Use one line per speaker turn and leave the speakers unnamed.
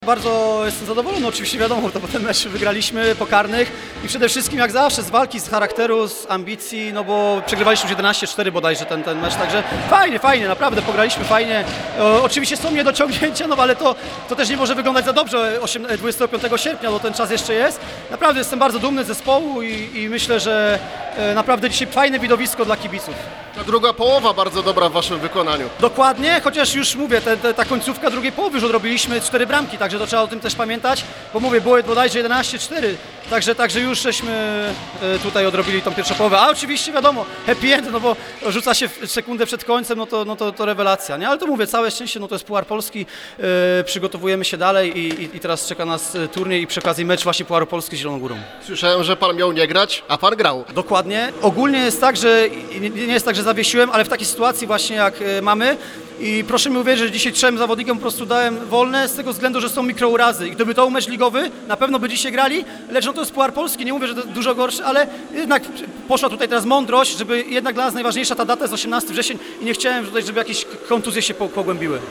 Bardzo jestem zadowolony, oczywiście wiadomo, to potem mecz wygraliśmy po karnych i przede wszystkim jak zawsze z walki, z charakteru, z ambicji, no bo przegrywaliśmy już 11-4 bodajże ten mecz, także fajnie, naprawdę pograliśmy fajnie. Oczywiście są niedociągnięcia, no ale to też nie może wyglądać za dobrze 25 sierpnia, bo ten czas jeszcze jest. Naprawdę jestem bardzo dumny z zespołu i myślę, że naprawdę dzisiaj fajne widowisko dla kibiców.
Ta druga połowa bardzo dobra w waszym wykonaniu.
Dokładnie, chociaż już mówię, ta końcówka drugiej połowy już odrobiliśmy 4 bramki, także to trzeba o tym też pamiętać, bo mówię, było bodajże 11-4, także już żeśmy tutaj odrobili tą pierwszą połowę, a oczywiście wiadomo, happy end, no bo rzuca się sekundę przed końcem, no to rewelacja, nie? Ale to mówię, całe szczęście, no to jest Puchar Polski, przygotowujemy się dalej i teraz czeka nas turniej i przy okazji mecz właśnie Pucharu Polski z Zieloną Górą.
Słyszałem, że pan miał nie grać, a pan grał.
Dokładnie, ogólnie jest tak, że nie jest tak, że zawiesiłem, ale w takiej sytuacji właśnie jak mamy i proszę mi uwierzyć, że dzisiaj 3 zawodnikom po prostu dałem wolne z tego względu, że są mikrourazy i gdyby to był mecz ligowy, na pewno by dzisiaj grali, lecz no to jest Puchar Polski, nie mówię, że to dużo gorszy, ale jednak poszła tutaj teraz mądrość, żeby jednak dla nas najważniejsza ta data jest 18 września i nie chciałem tutaj, żeby jakieś kontuzje się pogłębiły.